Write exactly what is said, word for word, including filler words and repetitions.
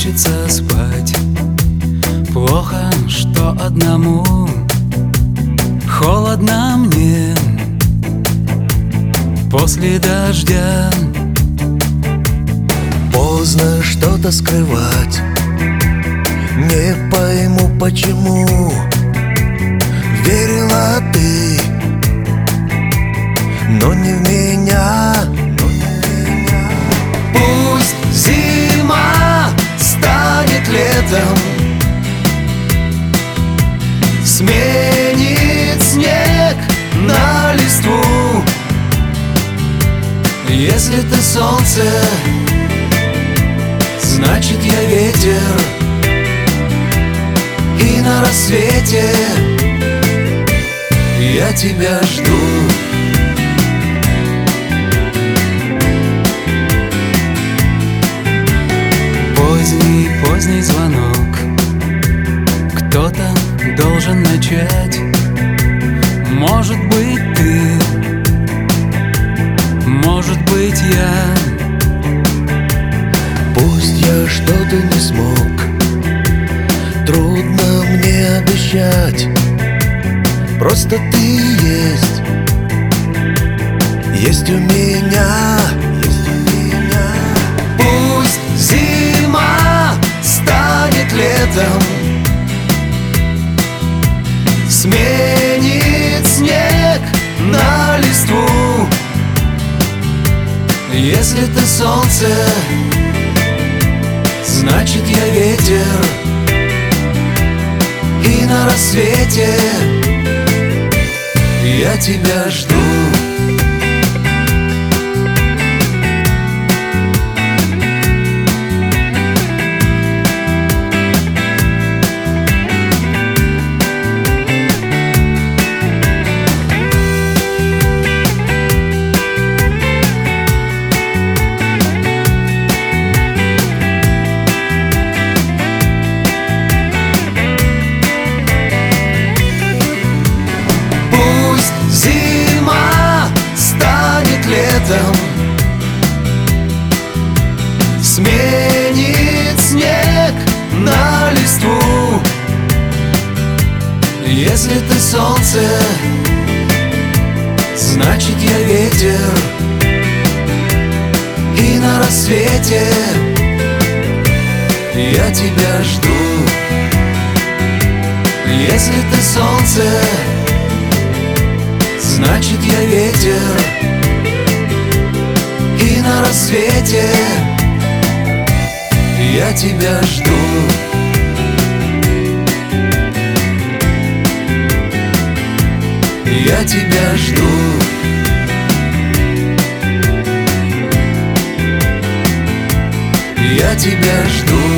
хочется спать. Плохо, что одному холодно мне после дождя. Поздно что-то скрывать, не пойму почему. Верила ты, но не в меня. Пусть зима станет летом, сменит снег на листву. Если ты солнце, значит я ветер, и на рассвете я тебя жду. Поздний, поздний звонок, кто-то должен начать. Может быть ты, может быть я. Пусть я что-то не смог, трудно мне обещать. Просто ты есть, есть у меня, есть у меня. Пусть зима станет летом, сменит снег на листву. Если ты солнце, значит я ветер, и на рассвете я тебя жду. Зима станет летом, сменит снег на листву. Если ты солнце, значит я ветер, и на рассвете я тебя жду. Если ты солнце, значит я ветер, и на рассвете я тебя жду. Я тебя жду. Я тебя жду.